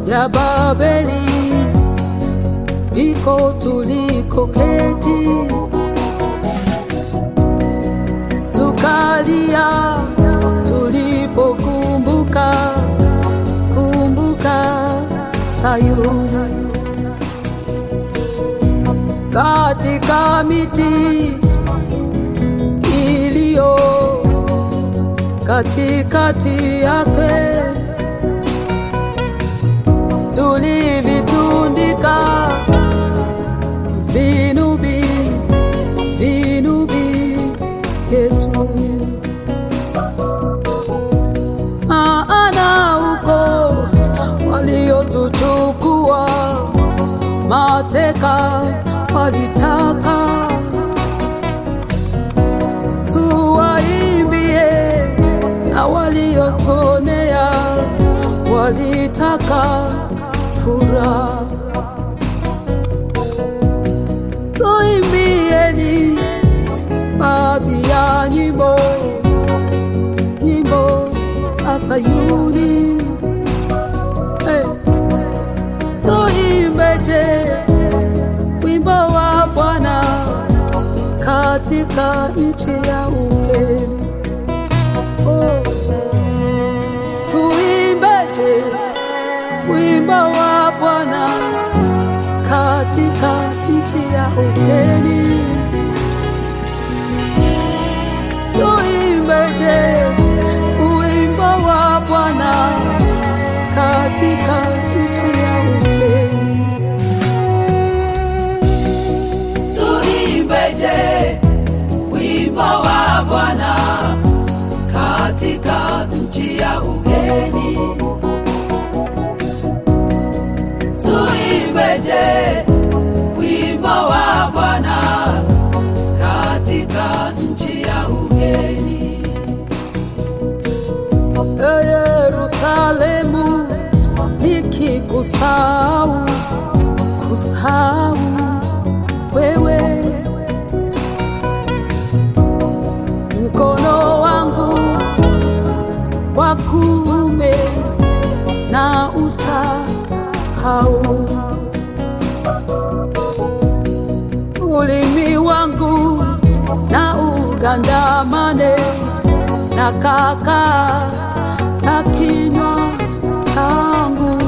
ya Babeli, liko tulikoketi, tukalia tulipokumbuka Sayuni. Katika miti iliyo katikati yake, tulivitundika vinubi vyetu. Maana huko waliotuchukua mateka walitaka tuwaimbie, na waliotuonea walitaka furaha. Tuimbieni baadhi ya nyimbo za Sayuni. Tuimbeje wimbo wa Bwana katika nchi ya ugeni. Tuimbeje wimbo wa Bwana katika nchi ya ugeni. Tuimbeje wimbo wa Bwana katika nchi ya ugeni. Tuimbeje wimbo wa Bwana katika nchi ya ugeni. Tuimbeje wimbo wa Bwana katika nchi ya ugeni. Yerusalemu, nikikusahau wewe, mkono wangu wa kuume na usahau, ulimi wangu na ugandamane na kaka ya kinywa changu,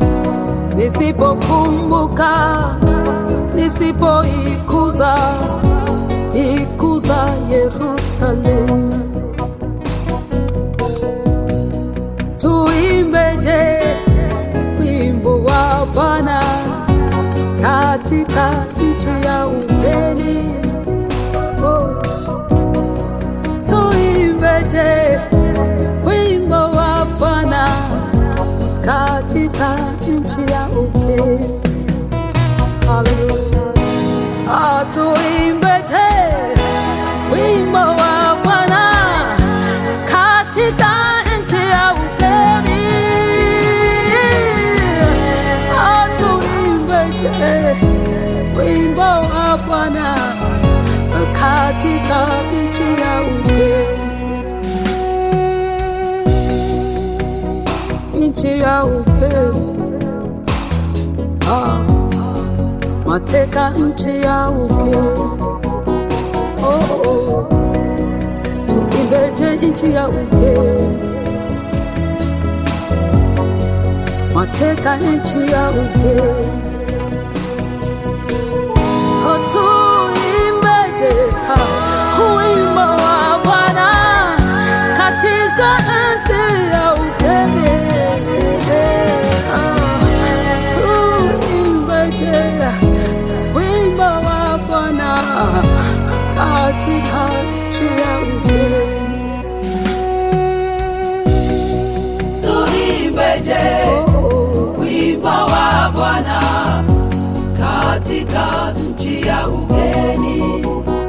nisipokumbuka, nisipoikuza Yerusalemu. Tuimbeje wimbo wa Bwana katika nchi ya ugeni. Tuimbeje wimbo wa Bwana katika nchi ya ugeni. Hallelujah. Tuimbeje wimbo wa Bwana katika nchi ya ugeni. Tuimbeje wimbo wa Bwana katika nchi ya ugeni. Nchi ya ugeni, mateka nchi ya ugeni. Tuimbeje nchi ya ugeni, mateka nchi ya ugeni. Tuimbeje wimbo wa Bwana katika nchi ya ugeni. Tuimbeje wimbo wa Bwana katika nchi ya ugeni. Tuimbeje wimbo wa Bwana katika nchi ya ugeni.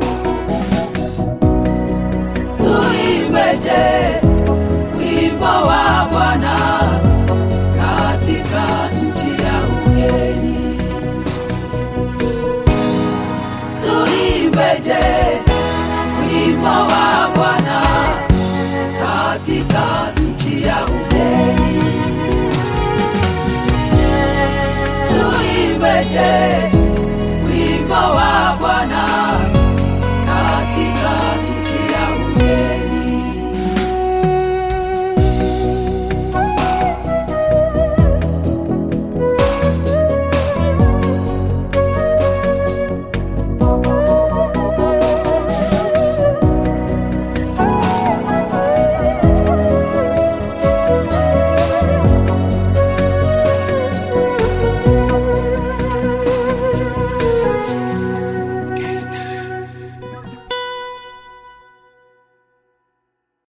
Tuimbeje wimbo wa Bwana katika nchi ya ugeni. Tuimbeje wimbo wa Bwana katika nchi ya ugeni. nje